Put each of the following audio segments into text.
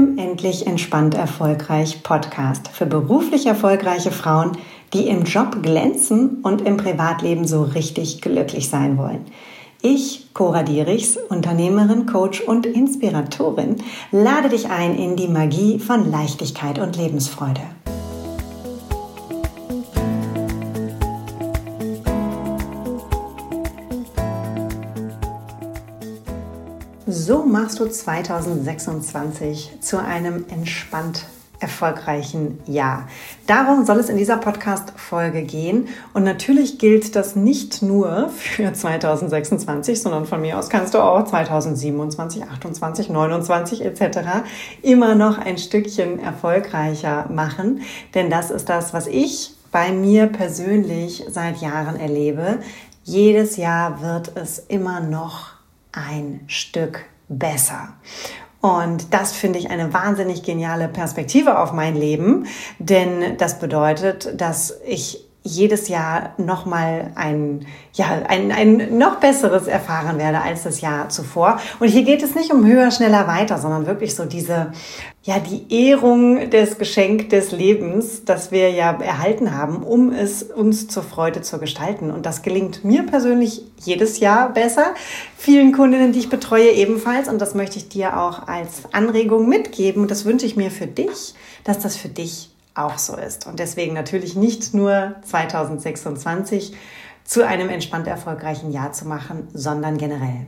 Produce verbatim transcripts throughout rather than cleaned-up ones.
deinem Endlich entspannt erfolgreich Podcast für beruflich erfolgreiche Frauen, die im Job glänzen und im Privatleben so richtig glücklich sein wollen. Ich, Cora Dierichs, Unternehmerin, Coach und Inspiratorin, lade dich ein in die Magie von Leichtigkeit und Lebensfreude. So machst du zwanzig sechsundzwanzig zu einem entspannt erfolgreichen Jahr. Darum soll es in dieser Podcast-Folge gehen. Und natürlich gilt das nicht nur für zwanzig sechsundzwanzig, sondern von mir aus kannst du auch zwanzig siebenundzwanzig, achtundzwanzig, neunundzwanzig et cetera immer noch ein Stückchen erfolgreicher machen. Denn das ist das, was ich bei mir persönlich seit Jahren erlebe. Jedes Jahr wird es immer noch ein Stück besser. Und das finde ich eine wahnsinnig geniale Perspektive auf mein Leben, denn das bedeutet, dass ich jedes Jahr nochmal ein, ja, ein, ein noch besseres erfahren werde als das Jahr zuvor. Und hier geht es nicht um höher, schneller, weiter, sondern wirklich so diese, ja, die Ehrung des Geschenk des Lebens, das wir ja erhalten haben, um es uns zur Freude zu gestalten. Und das gelingt mir persönlich jedes Jahr besser. Vielen Kundinnen, die ich betreue, ebenfalls. Und das möchte ich dir auch als Anregung mitgeben. Und das wünsche ich mir für dich, dass das für dich auch so ist. Und deswegen natürlich nicht nur zwanzig sechsundzwanzig zu einem entspannt erfolgreichen Jahr zu machen, sondern generell.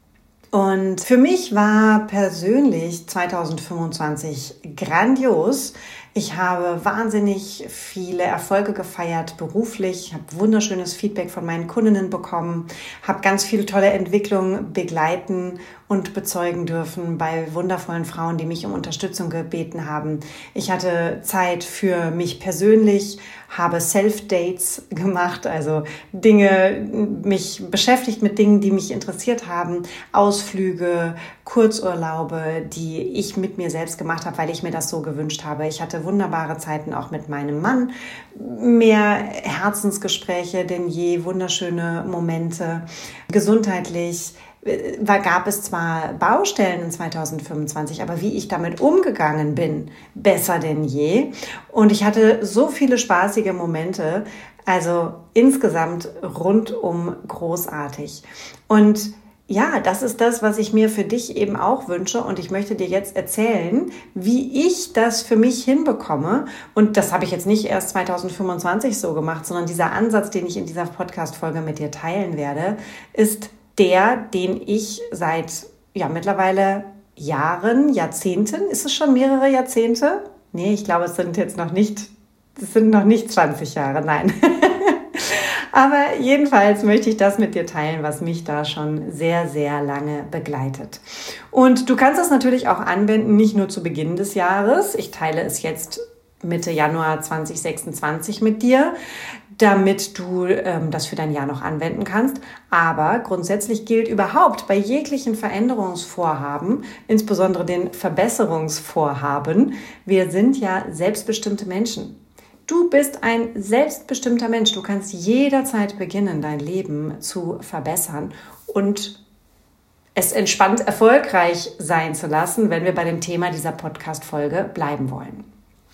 Und für mich war persönlich zwanzig fünfundzwanzig grandios. Ich habe wahnsinnig viele Erfolge gefeiert beruflich, habe wunderschönes Feedback von meinen Kundinnen bekommen, habe ganz viele tolle Entwicklungen begleiten und bezeugen dürfen bei wundervollen Frauen, die mich um Unterstützung gebeten haben. Ich hatte Zeit für mich persönlich, habe Self-Dates gemacht, also Dinge, mich beschäftigt mit Dingen, die mich interessiert haben, Ausflüge, Kurzurlaube, die ich mit mir selbst gemacht habe, weil ich mir das so gewünscht habe. Ich hatte wunderbare Zeiten auch mit meinem Mann, mehr Herzensgespräche denn je, wunderschöne Momente, gesundheitlich. War, gab es zwar Baustellen in zwanzig fünfundzwanzig, aber wie ich damit umgegangen bin, besser denn je. Und ich hatte so viele spaßige Momente, also insgesamt rundum großartig. Und ja, das ist das, was ich mir für dich eben auch wünsche. Und ich möchte dir jetzt erzählen, wie ich das für mich hinbekomme. Und das habe ich jetzt nicht erst zwanzig fünfundzwanzig so gemacht, sondern dieser Ansatz, den ich in dieser Podcast-Folge mit dir teilen werde, ist der, den ich seit ja mittlerweile Jahren, Jahrzehnten, ist es schon mehrere Jahrzehnte? Nee, ich glaube, es sind jetzt noch nicht, es sind noch nicht zwanzig Jahre, nein. Aber jedenfalls möchte ich das mit dir teilen, was mich da schon sehr, sehr lange begleitet. Und du kannst das natürlich auch anwenden, nicht nur zu Beginn des Jahres. Ich teile es jetzt Mitte Januar zwanzig sechsundzwanzig mit dir, damit du ähm, das für dein Jahr noch anwenden kannst. Aber grundsätzlich gilt überhaupt bei jeglichen Veränderungsvorhaben, insbesondere den Verbesserungsvorhaben, wir sind ja selbstbestimmte Menschen. Du bist ein selbstbestimmter Mensch. Du kannst jederzeit beginnen, dein Leben zu verbessern und es entspannt erfolgreich sein zu lassen, wenn wir bei dem Thema dieser Podcast-Folge bleiben wollen.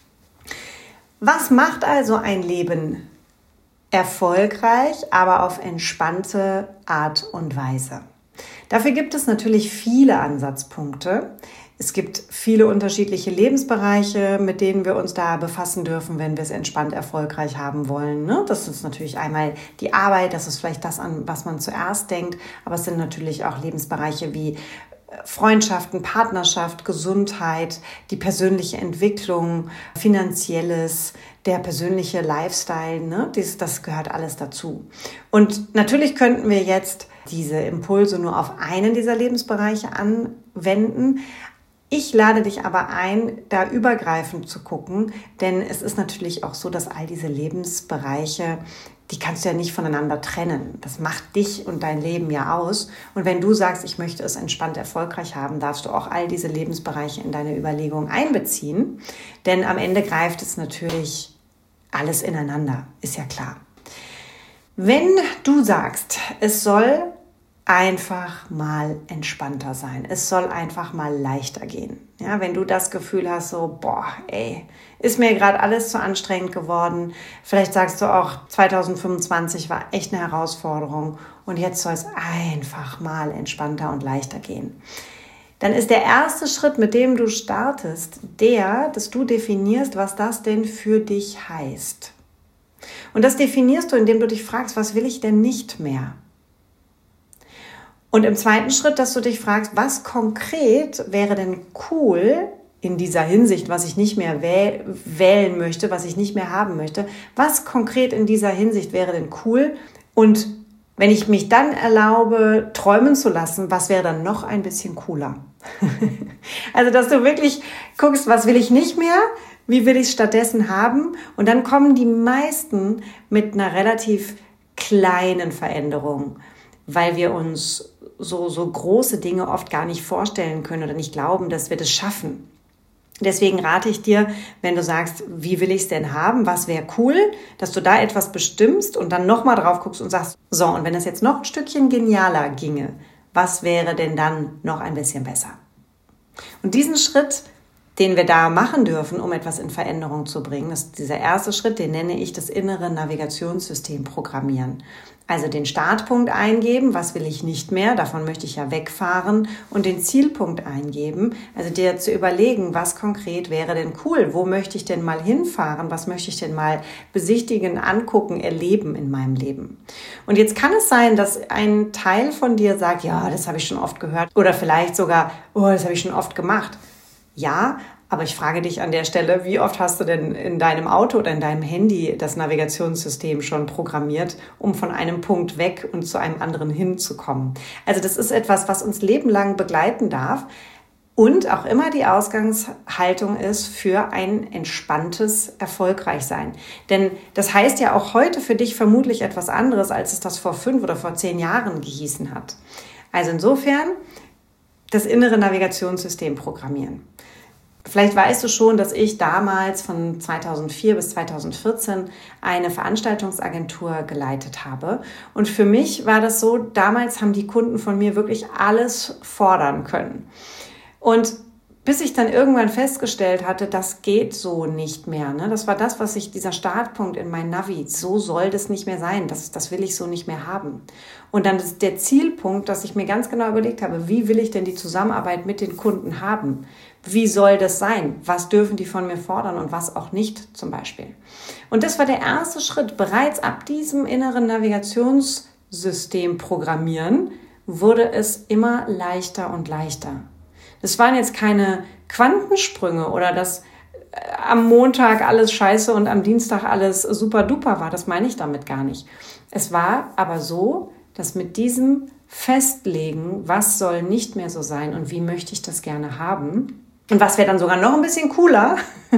Was macht also ein Leben erfolgreich, aber auf entspannte Art und Weise? Dafür gibt es natürlich viele Ansatzpunkte. Es gibt viele unterschiedliche Lebensbereiche, mit denen wir uns da befassen dürfen, wenn wir es entspannt erfolgreich haben wollen. Das ist natürlich einmal die Arbeit, das ist vielleicht das, an was man zuerst denkt, aber es sind natürlich auch Lebensbereiche wie Freundschaften, Partnerschaft, Gesundheit, die persönliche Entwicklung, Finanzielles, der persönliche Lifestyle, ne? das, das gehört alles dazu. Und natürlich könnten wir jetzt diese Impulse nur auf einen dieser Lebensbereiche anwenden. Ich lade dich aber ein, da übergreifend zu gucken, denn es ist natürlich auch so, dass all diese Lebensbereiche, die kannst du ja nicht voneinander trennen. Das macht dich und dein Leben ja aus. Und wenn du sagst, ich möchte es entspannt erfolgreich haben, darfst du auch all diese Lebensbereiche in deine Überlegung einbeziehen. Denn am Ende greift es natürlich alles ineinander, ist ja klar. Wenn du sagst, es soll einfach mal entspannter sein. Es soll einfach mal leichter gehen. Ja, wenn du das Gefühl hast, so, boah, ey, ist mir gerade alles zu anstrengend geworden. Vielleicht sagst du auch, zwanzig fünfundzwanzig war echt eine Herausforderung und jetzt soll es einfach mal entspannter und leichter gehen. Dann ist der erste Schritt, mit dem du startest, der, dass du definierst, was das denn für dich heißt. Und das definierst du, indem du dich fragst, was will ich denn nicht mehr? Und im zweiten Schritt, dass du dich fragst, was konkret wäre denn cool in dieser Hinsicht, was ich nicht mehr wäh- wählen möchte, was ich nicht mehr haben möchte. Was konkret in dieser Hinsicht wäre denn cool? Und wenn ich mich dann erlaube, träumen zu lassen, was wäre dann noch ein bisschen cooler? Also, dass du wirklich guckst, was will ich nicht mehr? Wie will ich es stattdessen haben? Und dann kommen die meisten mit einer relativ kleinen Veränderung, weil wir uns so, so große Dinge oft gar nicht vorstellen können oder nicht glauben, dass wir das schaffen. Deswegen rate ich dir, wenn du sagst, wie will ich es denn haben, was wäre cool, dass du da etwas bestimmst und dann nochmal drauf guckst und sagst, so, und wenn es jetzt noch ein Stückchen genialer ginge, was wäre denn dann noch ein bisschen besser? Und diesen Schritt, den wir da machen dürfen, um etwas in Veränderung zu bringen, das ist dieser erste Schritt, den nenne ich das innere Navigationssystem programmieren. Also den Startpunkt eingeben, was will ich nicht mehr, davon möchte ich ja wegfahren, und den Zielpunkt eingeben, also dir zu überlegen, was konkret wäre denn cool, wo möchte ich denn mal hinfahren, was möchte ich denn mal besichtigen, angucken, erleben in meinem Leben. Und jetzt kann es sein, dass ein Teil von dir sagt, ja, das habe ich schon oft gehört, oder vielleicht sogar, oh, das habe ich schon oft gemacht. Ja, aber ich frage dich an der Stelle, wie oft hast du denn in deinem Auto oder in deinem Handy das Navigationssystem schon programmiert, um von einem Punkt weg und zu einem anderen hinzukommen? Also das ist etwas, was uns lebenlang begleiten darf und auch immer die Ausgangshaltung ist für ein entspanntes Erfolgreichsein. Denn das heißt ja auch heute für dich vermutlich etwas anderes, als es das vor fünf oder vor zehn Jahren gehießen hat. Also insofern das innere Navigationssystem programmieren. Vielleicht weißt du schon, dass ich damals von zweitausendvier bis zweitausendvierzehn eine Veranstaltungsagentur geleitet habe. Und für mich war das so, damals haben die Kunden von mir wirklich alles fordern können. Und bis ich dann irgendwann festgestellt hatte, das geht so nicht mehr. Ne? Das war das, was ich, dieser Startpunkt in mein Navi, so soll das nicht mehr sein, das, das will ich so nicht mehr haben. Und dann ist der Zielpunkt, dass ich mir ganz genau überlegt habe, wie will ich denn die Zusammenarbeit mit den Kunden haben? Wie soll das sein? Was dürfen die von mir fordern und was auch nicht zum Beispiel? Und das war der erste Schritt. Bereits ab diesem inneren Navigationssystem programmieren wurde es immer leichter und leichter. Das waren jetzt keine Quantensprünge oder dass am Montag alles scheiße und am Dienstag alles super duper war. Das meine ich damit gar nicht. Es war aber so, dass mit diesem Festlegen, was soll nicht mehr so sein und wie möchte ich das gerne haben und was wäre dann sogar noch ein bisschen cooler,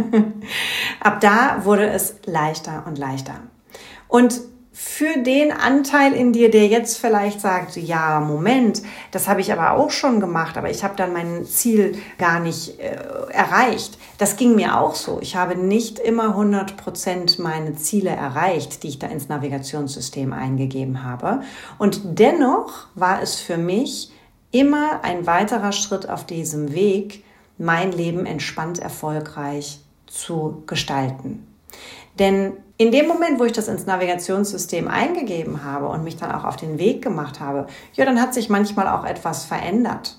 ab da wurde es leichter und leichter. Und für den Anteil in dir, der jetzt vielleicht sagt, ja, Moment, das habe ich aber auch schon gemacht, aber ich habe dann mein Ziel gar nicht äh, erreicht. Das ging mir auch so. Ich habe nicht immer hundert Prozent meine Ziele erreicht, die ich da ins Navigationssystem eingegeben habe. Und dennoch war es für mich immer ein weiterer Schritt auf diesem Weg, mein Leben entspannt erfolgreich zu gestalten. Denn in dem Moment, wo ich das ins Navigationssystem eingegeben habe und mich dann auch auf den Weg gemacht habe, ja, dann hat sich manchmal auch etwas verändert.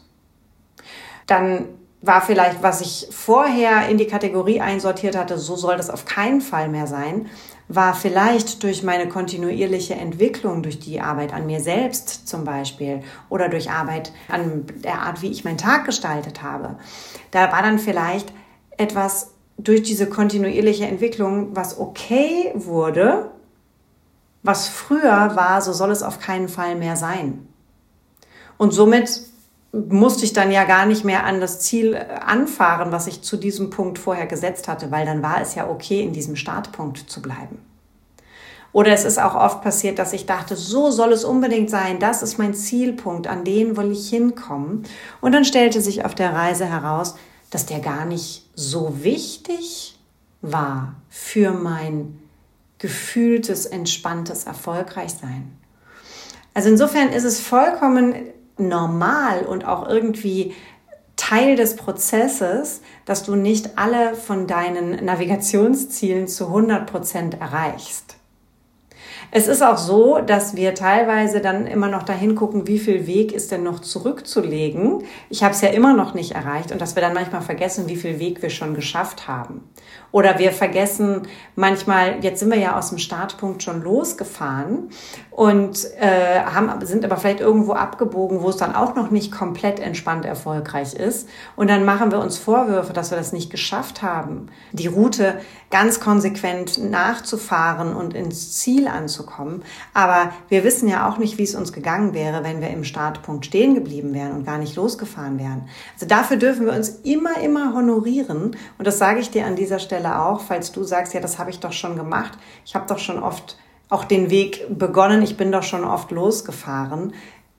Dann war vielleicht, was ich vorher in die Kategorie einsortiert hatte, so soll das auf keinen Fall mehr sein, war vielleicht durch meine kontinuierliche Entwicklung, durch die Arbeit an mir selbst zum Beispiel oder durch Arbeit an der Art, wie ich meinen Tag gestaltet habe. Da war dann vielleicht etwas durch diese kontinuierliche Entwicklung, was okay wurde, was früher war, so soll es auf keinen Fall mehr sein. Und somit musste ich dann ja gar nicht mehr an das Ziel anfahren, was ich zu diesem Punkt vorher gesetzt hatte, weil dann war es ja okay, in diesem Startpunkt zu bleiben. Oder es ist auch oft passiert, dass ich dachte, so soll es unbedingt sein, das ist mein Zielpunkt, an den will ich hinkommen. Und dann stellte sich auf der Reise heraus, dass der gar nicht so wichtig war für mein gefühltes, entspanntes Erfolgreichsein. Also insofern ist es vollkommen normal und auch irgendwie Teil des Prozesses, dass du nicht alle von deinen Navigationszielen zu hundert Prozent erreichst. Es ist auch so, dass wir teilweise dann immer noch dahin gucken, wie viel Weg ist denn noch zurückzulegen. Ich habe es ja immer noch nicht erreicht und dass wir dann manchmal vergessen, wie viel Weg wir schon geschafft haben. Oder wir vergessen manchmal, jetzt sind wir ja aus dem Startpunkt schon losgefahren und äh, haben, sind aber vielleicht irgendwo abgebogen, wo es dann auch noch nicht komplett entspannt erfolgreich ist. Und dann machen wir uns Vorwürfe, dass wir das nicht geschafft haben, die Route ganz konsequent nachzufahren und ins Ziel anzukommen. Aber wir wissen ja auch nicht, wie es uns gegangen wäre, wenn wir im Startpunkt stehen geblieben wären und gar nicht losgefahren wären. Also dafür dürfen wir uns immer, immer honorieren. Und das sage ich dir an dieser Stelle auch, falls du sagst, ja, das habe ich doch schon gemacht. Ich habe doch schon oft auch den Weg begonnen. Ich bin doch schon oft losgefahren.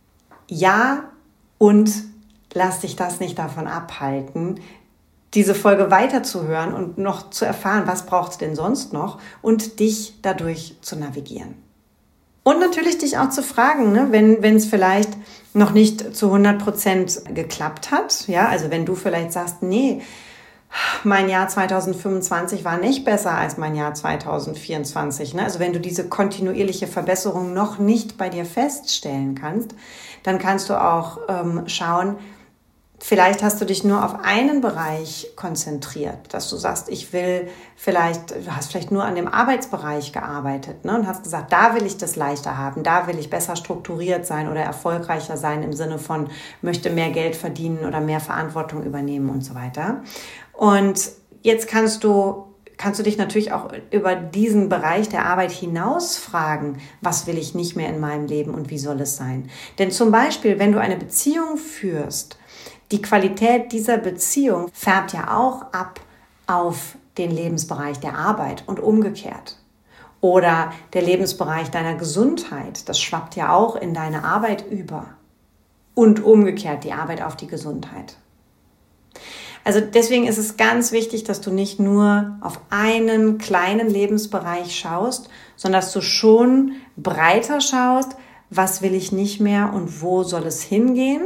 Ja, und lass dich das nicht davon abhalten, diese Folge weiterzuhören und noch zu erfahren, was braucht es denn sonst noch und dich dadurch zu navigieren. Und natürlich dich auch zu fragen, ne, wenn wenn es vielleicht noch nicht zu hundert Prozent geklappt hat, ja, also wenn du vielleicht sagst, nee, mein Jahr zwanzig fünfundzwanzig war nicht besser als mein Jahr zwanzig vierundzwanzig. Ne? Also wenn du diese kontinuierliche Verbesserung noch nicht bei dir feststellen kannst, dann kannst du auch ähm, schauen, vielleicht hast du dich nur auf einen Bereich konzentriert, dass du sagst, ich will vielleicht, du hast vielleicht nur an dem Arbeitsbereich gearbeitet, ne, und hast gesagt, da will ich das leichter haben, da will ich besser strukturiert sein oder erfolgreicher sein im Sinne von, möchte mehr Geld verdienen oder mehr Verantwortung übernehmen und so weiter. Und jetzt kannst du kannst du dich natürlich auch über diesen Bereich der Arbeit hinaus fragen, was will ich nicht mehr in meinem Leben und wie soll es sein? Denn zum Beispiel, wenn du eine Beziehung führst, die Qualität dieser Beziehung färbt ja auch ab auf den Lebensbereich der Arbeit und umgekehrt. Oder der Lebensbereich deiner Gesundheit, das schwappt ja auch in deine Arbeit über. Und umgekehrt die Arbeit auf die Gesundheit. Also deswegen ist es ganz wichtig, dass du nicht nur auf einen kleinen Lebensbereich schaust, sondern dass du schon breiter schaust, was will ich nicht mehr und wo soll es hingehen.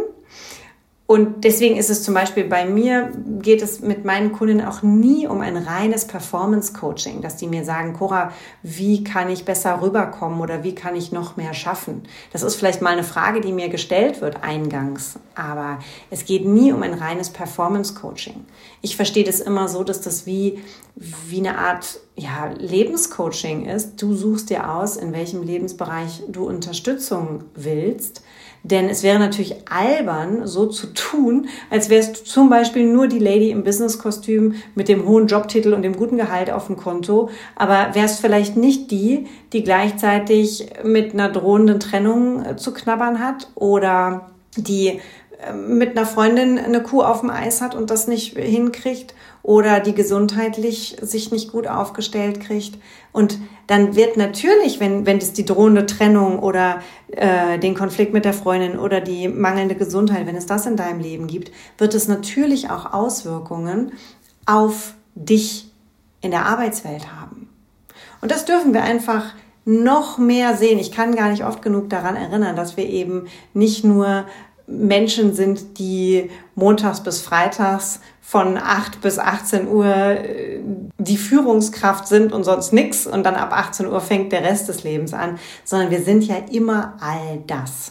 Und deswegen ist es zum Beispiel bei mir, geht es mit meinen Kunden auch nie um ein reines Performance-Coaching, dass die mir sagen, Cora, wie kann ich besser rüberkommen oder wie kann ich noch mehr schaffen? Das ist vielleicht mal eine Frage, die mir gestellt wird eingangs, aber es geht nie um ein reines Performance-Coaching. Ich verstehe das immer so, dass das wie, wie eine Art ja, Lebenscoaching ist. Du suchst dir aus, in welchem Lebensbereich du Unterstützung willst. Denn es wäre natürlich albern, so zu tun, als wärst du zum Beispiel nur die Lady im Business-Kostüm mit dem hohen Jobtitel und dem guten Gehalt auf dem Konto, aber wärst vielleicht nicht die, die gleichzeitig mit einer drohenden Trennung zu knabbern hat oder die mit einer Freundin eine Kuh auf dem Eis hat und das nicht hinkriegt oder die gesundheitlich sich nicht gut aufgestellt kriegt. Und dann wird natürlich, wenn wenn es die drohende Trennung oder äh, den Konflikt mit der Freundin oder die mangelnde Gesundheit, wenn es das in deinem Leben gibt, wird es natürlich auch Auswirkungen auf dich in der Arbeitswelt haben. Und das dürfen wir einfach noch mehr sehen. Ich kann gar nicht oft genug daran erinnern, dass wir eben nicht nur Menschen sind, die montags bis freitags von acht bis achtzehn Uhr die Führungskraft sind und sonst nichts und dann ab achtzehn Uhr fängt der Rest des Lebens an, sondern wir sind ja immer all das.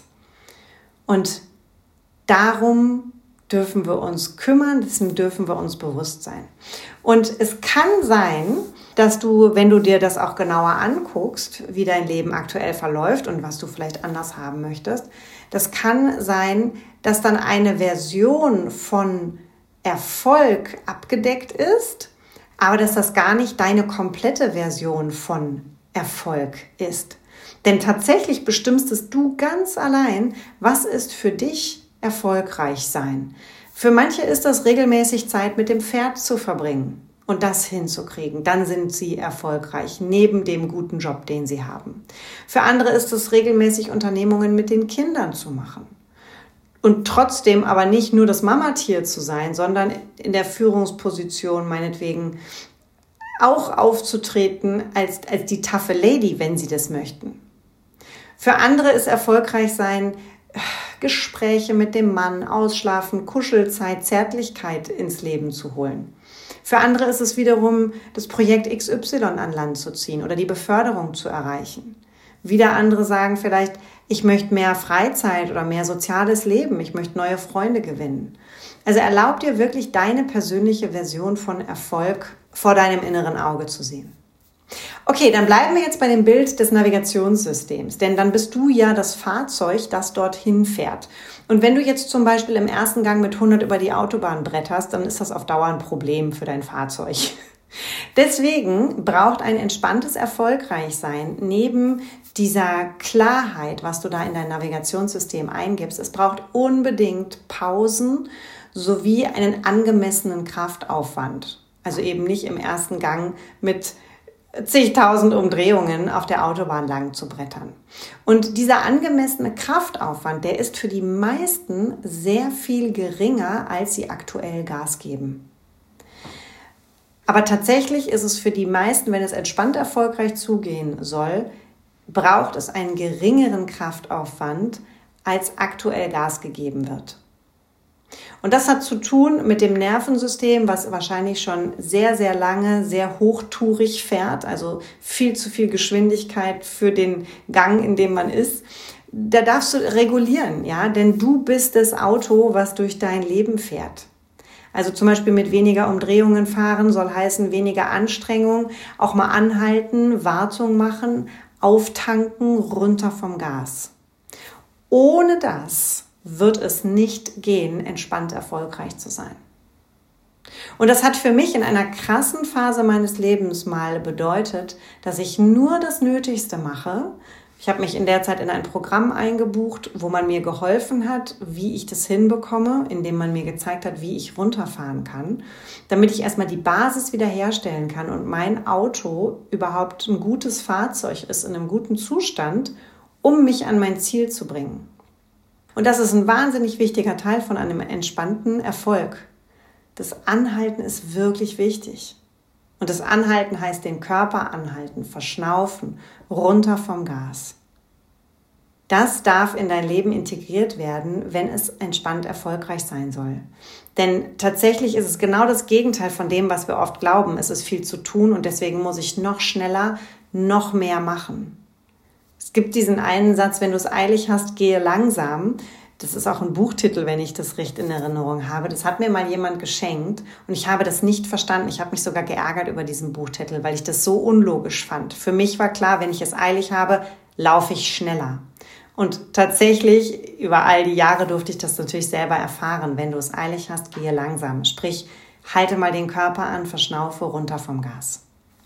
Und darum dürfen wir uns kümmern, dessen dürfen wir uns bewusst sein. Und es kann sein, dass du, wenn du dir das auch genauer anguckst, wie dein Leben aktuell verläuft und was du vielleicht anders haben möchtest, das kann sein, dass dann eine Version von Erfolg abgedeckt ist, aber dass das gar nicht deine komplette Version von Erfolg ist. Denn tatsächlich bestimmst es du ganz allein, was ist für dich erfolgreich sein. Für manche ist das regelmäßig Zeit mit dem Pferd zu verbringen und das hinzukriegen. Dann sind sie erfolgreich, neben dem guten Job, den sie haben. Für andere ist es regelmäßig Unternehmungen mit den Kindern zu machen. Und trotzdem aber nicht nur das Mamatier zu sein, sondern in der Führungsposition meinetwegen auch aufzutreten als, als die taffe Lady, wenn sie das möchten. Für andere ist erfolgreich sein, Gespräche mit dem Mann, Ausschlafen, Kuschelzeit, Zärtlichkeit ins Leben zu holen. Für andere ist es wiederum, das Projekt X Y an Land zu ziehen oder die Beförderung zu erreichen. Wieder andere sagen vielleicht, ich möchte mehr Freizeit oder mehr soziales Leben, ich möchte neue Freunde gewinnen. Also erlaub dir wirklich, deine persönliche Version von Erfolg vor deinem inneren Auge zu sehen. Okay, dann bleiben wir jetzt bei dem Bild des Navigationssystems, denn dann bist du ja das Fahrzeug, das dorthin fährt. Und wenn du jetzt zum Beispiel im ersten Gang mit hundert über die Autobahn bretterst, dann ist das auf Dauer ein Problem für dein Fahrzeug. Deswegen braucht ein entspanntes Erfolgreichsein neben dieser Klarheit, was du da in dein Navigationssystem eingibst, es braucht unbedingt Pausen sowie einen angemessenen Kraftaufwand. Also eben nicht im ersten Gang mit zigtausend Umdrehungen auf der Autobahn lang zu brettern. Und dieser angemessene Kraftaufwand, der ist für die meisten sehr viel geringer, als sie aktuell Gas geben. Aber tatsächlich ist es für die meisten, wenn es entspannt erfolgreich zugehen soll, braucht es einen geringeren Kraftaufwand, als aktuell Gas gegeben wird. Und das hat zu tun mit dem Nervensystem, was wahrscheinlich schon sehr, sehr lange, sehr hochtourig fährt, also viel zu viel Geschwindigkeit für den Gang, in dem man ist. Da darfst du regulieren, ja, denn du bist das Auto, was durch dein Leben fährt. Also zum Beispiel mit weniger Umdrehungen fahren soll heißen weniger Anstrengung, auch mal anhalten, Wartung machen, auftanken, runter vom Gas. Ohne das wird es nicht gehen, entspannt erfolgreich zu sein. Und das hat für mich in einer krassen Phase meines Lebens mal bedeutet, dass ich nur das Nötigste mache. Ich habe mich in der Zeit in ein Programm eingebucht, wo man mir geholfen hat, wie ich das hinbekomme, indem man mir gezeigt hat, wie ich runterfahren kann, damit ich erstmal die Basis wiederherstellen kann und mein Auto überhaupt ein gutes Fahrzeug ist, in einem guten Zustand, um mich an mein Ziel zu bringen. Und das ist ein wahnsinnig wichtiger Teil von einem entspannten Erfolg. Das Anhalten ist wirklich wichtig. Und das Anhalten heißt den Körper anhalten, verschnaufen, runter vom Gas. Das darf in dein Leben integriert werden, wenn es entspannt erfolgreich sein soll. Denn tatsächlich ist es genau das Gegenteil von dem, was wir oft glauben. Es ist viel zu tun und deswegen muss ich noch schneller, noch mehr machen. Es gibt diesen einen Satz, wenn du es eilig hast, gehe langsam. Das ist auch ein Buchtitel, wenn ich das recht in Erinnerung habe. Das hat mir mal jemand geschenkt und ich habe das nicht verstanden. Ich habe mich sogar geärgert über diesen Buchtitel, weil ich das so unlogisch fand. Für mich war klar, wenn ich es eilig habe, laufe ich schneller. Und tatsächlich, über all die Jahre durfte ich das natürlich selber erfahren. Wenn du es eilig hast, gehe langsam. Sprich, halte mal den Körper an, verschnaufe runter vom Gas.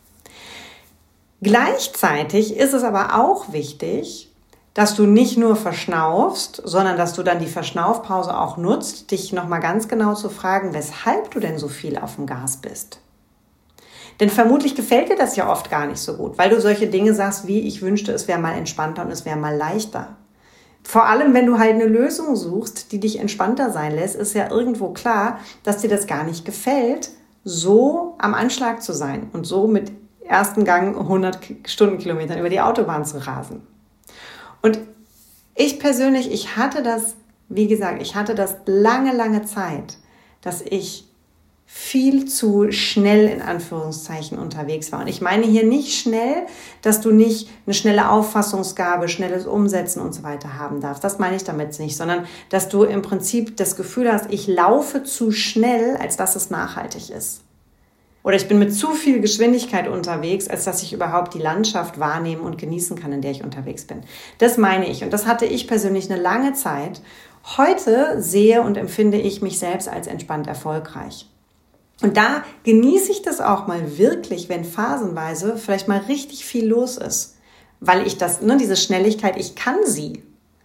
Gleichzeitig ist es aber auch wichtig, dass du nicht nur verschnaufst, sondern dass du dann die Verschnaufpause auch nutzt, dich nochmal ganz genau zu fragen, weshalb du denn so viel auf dem Gas bist. Denn vermutlich gefällt dir das ja oft gar nicht so gut, weil du solche Dinge sagst wie, ich wünschte, es wäre mal entspannter und es wäre mal leichter. Vor allem, wenn du halt eine Lösung suchst, die dich entspannter sein lässt, ist ja irgendwo klar, dass dir das gar nicht gefällt, so am Anschlag zu sein und so mit ersten Gang hundert Stundenkilometern über die Autobahn zu rasen. Und ich persönlich, ich hatte das, wie gesagt, ich hatte das lange, lange Zeit, dass ich viel zu schnell in Anführungszeichen unterwegs war. Und ich meine hier nicht schnell, dass du nicht eine schnelle Auffassungsgabe, schnelles Umsetzen und so weiter haben darfst. Das meine ich damit nicht, sondern dass du im Prinzip das Gefühl hast, ich laufe zu schnell, als dass es nachhaltig ist. Oder ich bin mit zu viel Geschwindigkeit unterwegs, als dass ich überhaupt die Landschaft wahrnehmen und genießen kann, in der ich unterwegs bin. Das meine ich. Und das hatte ich persönlich eine lange Zeit. Heute sehe und empfinde ich mich selbst als entspannt erfolgreich. Und da genieße ich das auch mal wirklich, wenn phasenweise vielleicht mal richtig viel los ist. Weil ich das, ne, diese Schnelligkeit, ich kann sie.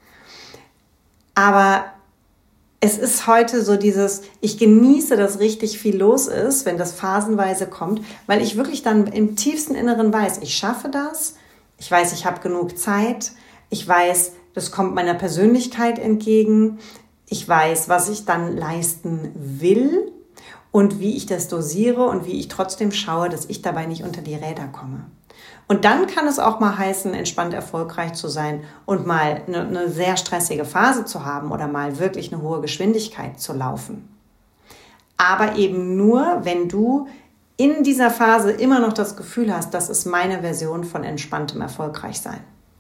Aber es ist heute so dieses, ich genieße, dass richtig viel los ist, wenn das phasenweise kommt, weil ich wirklich dann im tiefsten Inneren weiß, ich schaffe das, ich weiß, ich habe genug Zeit, ich weiß, das kommt meiner Persönlichkeit entgegen, ich weiß, was ich dann leisten will und wie ich das dosiere und wie ich trotzdem schaue, dass ich dabei nicht unter die Räder komme. Und dann kann es auch mal heißen, entspannt erfolgreich zu sein und mal eine, eine sehr stressige Phase zu haben oder mal wirklich eine hohe Geschwindigkeit zu laufen. Aber eben nur, wenn du in dieser Phase immer noch das Gefühl hast, das ist meine Version von entspanntem Erfolgreichsein.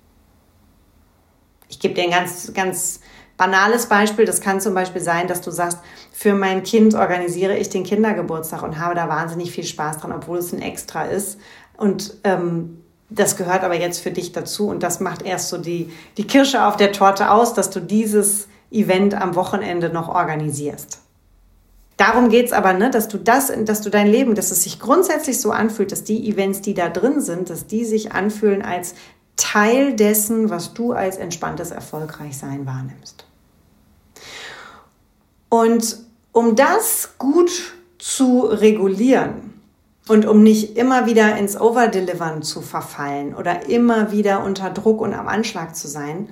Ich gebe dir ein ganz, ganz banales Beispiel. Das kann zum Beispiel sein, dass du sagst, für mein Kind organisiere ich den Kindergeburtstag und habe da wahnsinnig viel Spaß dran, obwohl es ein Extra ist. Und ähm, das gehört aber jetzt für dich dazu. Und das macht erst so die, die Kirsche auf der Torte aus, dass du dieses Event am Wochenende noch organisierst. Darum geht's aber, ne, dass du das, dass du dein Leben, dass es sich grundsätzlich so anfühlt, dass die Events, die da drin sind, dass die sich anfühlen als Teil dessen, was du als entspanntes Erfolgreichsein wahrnimmst. Und um das gut zu regulieren und um nicht immer wieder ins Overdelivern zu verfallen oder immer wieder unter Druck und am Anschlag zu sein,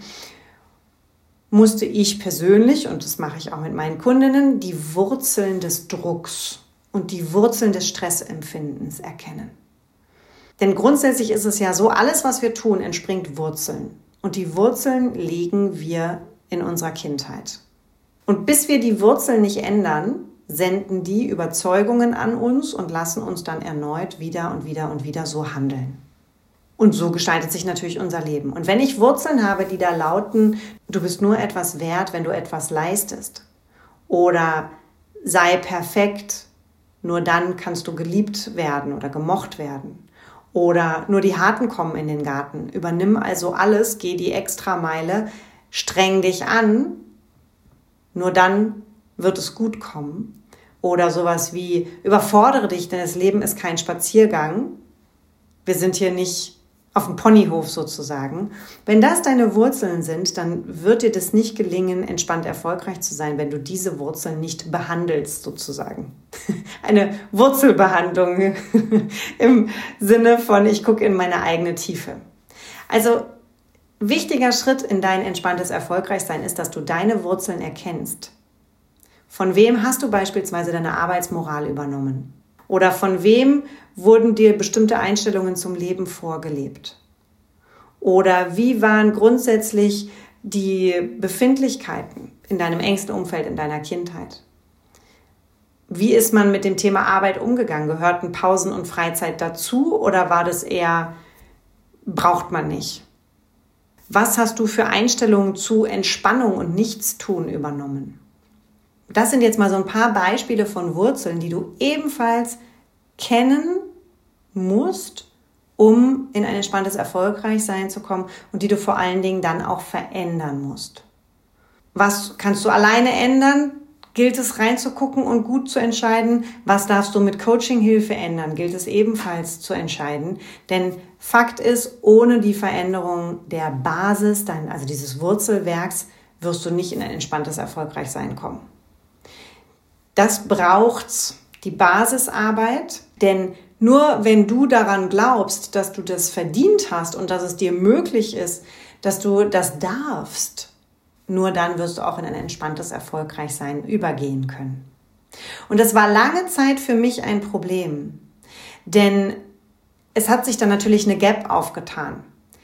musste ich persönlich, und das mache ich auch mit meinen Kundinnen, die Wurzeln des Drucks und die Wurzeln des Stressempfindens erkennen. Denn grundsätzlich ist es ja so, alles, was wir tun, entspringt Wurzeln. Und die Wurzeln legen wir in unserer Kindheit. Und bis wir die Wurzeln nicht ändern, senden die Überzeugungen an uns und lassen uns dann erneut wieder und wieder und wieder so handeln. Und so gestaltet sich natürlich unser Leben. Und wenn ich Wurzeln habe, die da lauten, du bist nur etwas wert, wenn du etwas leistest, oder sei perfekt, nur dann kannst du geliebt werden oder gemocht werden, oder nur die Harten kommen in den Garten, übernimm also alles, geh die Extrameile, streng dich an, nur dann wird es gut kommen. Oder sowas wie, überfordere dich, denn das Leben ist kein Spaziergang. Wir sind hier nicht auf dem Ponyhof sozusagen. Wenn das deine Wurzeln sind, dann wird dir das nicht gelingen, entspannt erfolgreich zu sein, wenn du diese Wurzeln nicht behandelst sozusagen. Eine Wurzelbehandlung im Sinne von, ich gucke in meine eigene Tiefe. Also wichtiger Schritt in dein entspanntes Erfolgreichsein ist, dass du deine Wurzeln erkennst. Von wem hast du beispielsweise deine Arbeitsmoral übernommen? Oder von wem wurden dir bestimmte Einstellungen zum Leben vorgelebt? Oder wie waren grundsätzlich die Befindlichkeiten in deinem engsten Umfeld, in deiner Kindheit? Wie ist man mit dem Thema Arbeit umgegangen? Gehörten Pausen und Freizeit dazu oder war das eher, braucht man nicht? Was hast du für Einstellungen zu Entspannung und Nichtstun übernommen? Das sind jetzt mal so ein paar Beispiele von Wurzeln, die du ebenfalls kennen musst, um in ein entspanntes Erfolgreichsein zu kommen und die du vor allen Dingen dann auch verändern musst. Was kannst du alleine ändern? Gilt es reinzugucken und gut zu entscheiden? Was darfst du mit Coaching-Hilfe ändern? Gilt es ebenfalls zu entscheiden? Denn Fakt ist, ohne die Veränderung der Basis, also dieses Wurzelwerks, wirst du nicht in ein entspanntes Erfolgreichsein kommen. Das braucht die Basisarbeit, denn nur wenn du daran glaubst, dass du das verdient hast und dass es dir möglich ist, dass du das darfst, nur dann wirst du auch in ein entspanntes Erfolgreichsein übergehen können. Und das war lange Zeit für mich ein Problem, denn es hat sich dann natürlich eine Gap aufgetan.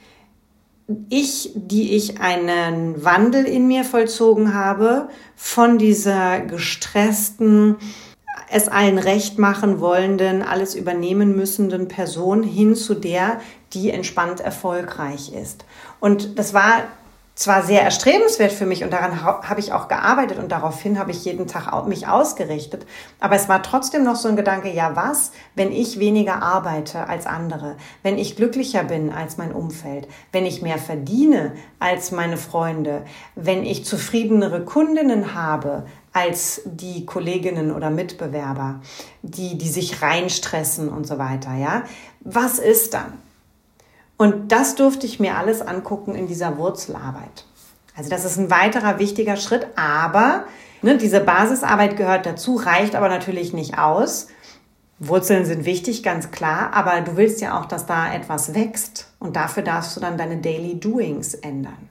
Ich, die ich einen Wandel in mir vollzogen habe, von dieser gestressten, es allen recht machen wollenden, alles übernehmen müssenden Person hin zu der, die entspannt erfolgreich ist. Und das war zwar sehr erstrebenswert für mich und daran habe ich auch gearbeitet und daraufhin habe ich jeden Tag mich ausgerichtet. Aber es war trotzdem noch so ein Gedanke, ja was, wenn ich weniger arbeite als andere, wenn ich glücklicher bin als mein Umfeld, wenn ich mehr verdiene als meine Freunde, wenn ich zufriedenere Kundinnen habe als die Kolleginnen oder Mitbewerber, die, die sich reinstressen und so weiter, ja. Was ist dann? Und das durfte ich mir alles angucken in dieser Wurzelarbeit. Also das ist ein weiterer wichtiger Schritt, aber ne, diese Basisarbeit gehört dazu, reicht aber natürlich nicht aus. Wurzeln sind wichtig, ganz klar, aber du willst ja auch, dass da etwas wächst und dafür darfst du dann deine Daily Doings ändern.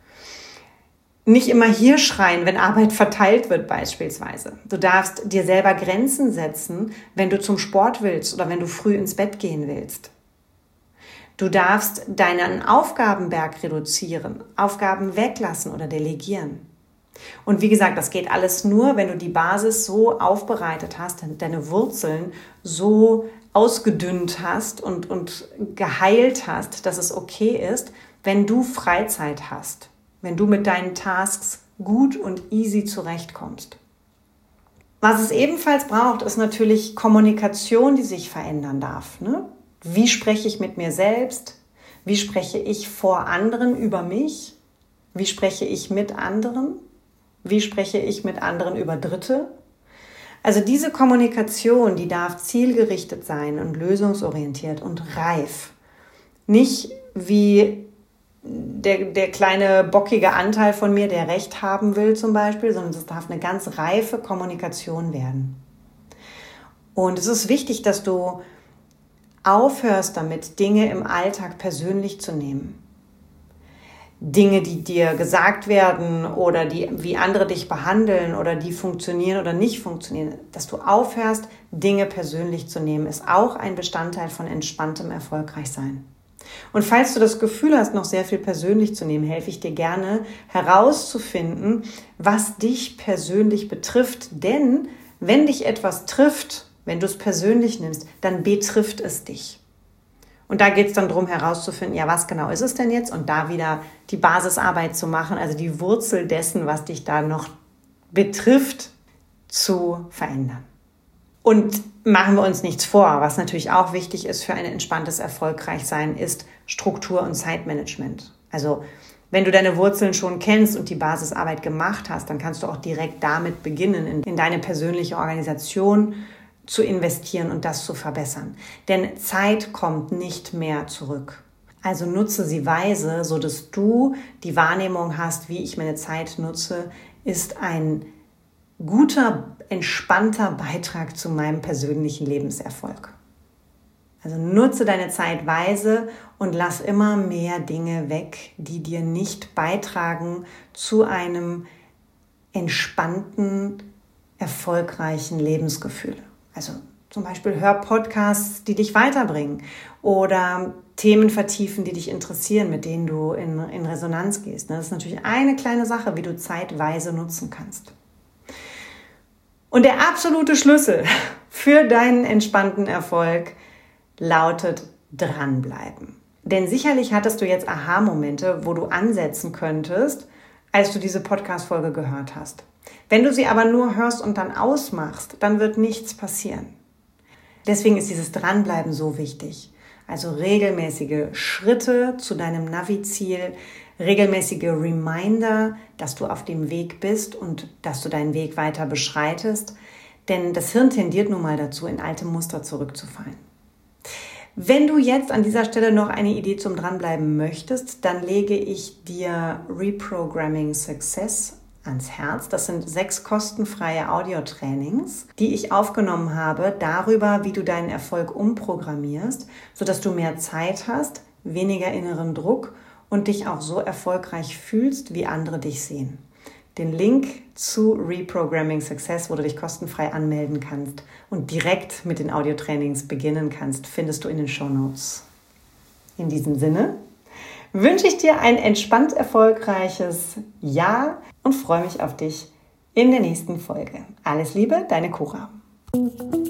Nicht immer hier schreien, wenn Arbeit verteilt wird beispielsweise. Du darfst dir selber Grenzen setzen, wenn du zum Sport willst oder wenn du früh ins Bett gehen willst. Du darfst deinen Aufgabenberg reduzieren, Aufgaben weglassen oder delegieren. Und wie gesagt, das geht alles nur, wenn du die Basis so aufbereitet hast, deine Wurzeln so ausgedünnt hast und, und geheilt hast, dass es okay ist, wenn du Freizeit hast, wenn du mit deinen Tasks gut und easy zurechtkommst. Was es ebenfalls braucht, ist natürlich Kommunikation, die sich verändern darf. Ne? Wie spreche ich mit mir selbst? Wie spreche ich vor anderen über mich? Wie spreche ich mit anderen? Wie spreche ich mit anderen über Dritte? Also diese Kommunikation, die darf zielgerichtet sein und lösungsorientiert und reif. Nicht wie der, der kleine bockige Anteil von mir, der Recht haben will zum Beispiel, sondern es darf eine ganz reife Kommunikation werden. Und es ist wichtig, dass du aufhörst damit, Dinge im Alltag persönlich zu nehmen. Dinge, die dir gesagt werden oder die, wie andere dich behandeln oder die funktionieren oder nicht funktionieren, dass du aufhörst, Dinge persönlich zu nehmen, ist auch ein Bestandteil von entspanntem Erfolgreichsein. Und falls du das Gefühl hast, noch sehr viel persönlich zu nehmen, helfe ich dir gerne herauszufinden, was dich persönlich betrifft. Denn wenn dich etwas trifft, wenn du es persönlich nimmst, dann betrifft es dich. Und da geht es dann darum herauszufinden, ja, was genau ist es denn jetzt? Und da wieder die Basisarbeit zu machen, also die Wurzel dessen, was dich da noch betrifft, zu verändern. Und machen wir uns nichts vor, was natürlich auch wichtig ist für ein entspanntes Erfolgreichsein, ist Struktur und Zeitmanagement. Also wenn du deine Wurzeln schon kennst und die Basisarbeit gemacht hast, dann kannst du auch direkt damit beginnen, in, in deine persönliche Organisation zu investieren und das zu verbessern. Denn Zeit kommt nicht mehr zurück. Also nutze sie weise, sodass du die Wahrnehmung hast, wie ich meine Zeit nutze, ist ein guter, entspannter Beitrag zu meinem persönlichen Lebenserfolg. Also nutze deine Zeit weise und lass immer mehr Dinge weg, die dir nicht beitragen zu einem entspannten, erfolgreichen Lebensgefühl. Also zum Beispiel hör Podcasts, die dich weiterbringen oder Themen vertiefen, die dich interessieren, mit denen du in, in Resonanz gehst. Das ist natürlich eine kleine Sache, wie du Zeit weise nutzen kannst. Und der absolute Schlüssel für deinen entspannten Erfolg lautet dranbleiben. Denn sicherlich hattest du jetzt Aha-Momente, wo du ansetzen könntest, als du diese Podcast-Folge gehört hast. Wenn du sie aber nur hörst und dann ausmachst, dann wird nichts passieren. Deswegen ist dieses Dranbleiben so wichtig. Also regelmäßige Schritte zu deinem Navi-Ziel, regelmäßige Reminder, dass du auf dem Weg bist und dass du deinen Weg weiter beschreitest. Denn das Hirn tendiert nun mal dazu, in alte Muster zurückzufallen. Wenn du jetzt an dieser Stelle noch eine Idee zum Dranbleiben möchtest, dann lege ich dir Reprogramming Success ans Herz. Das sind sechs kostenfreie Audiotrainings, die ich aufgenommen habe, darüber, wie du deinen Erfolg umprogrammierst, sodass du mehr Zeit hast, weniger inneren Druck und dich auch so erfolgreich fühlst, wie andere dich sehen. Den Link zu Reprogramming Success, wo du dich kostenfrei anmelden kannst und direkt mit den Audiotrainings beginnen kannst, findest du in den Shownotes. In diesem Sinne wünsche ich dir ein entspannt erfolgreiches Jahr und freue mich auf dich in der nächsten Folge. Alles Liebe, deine Cora.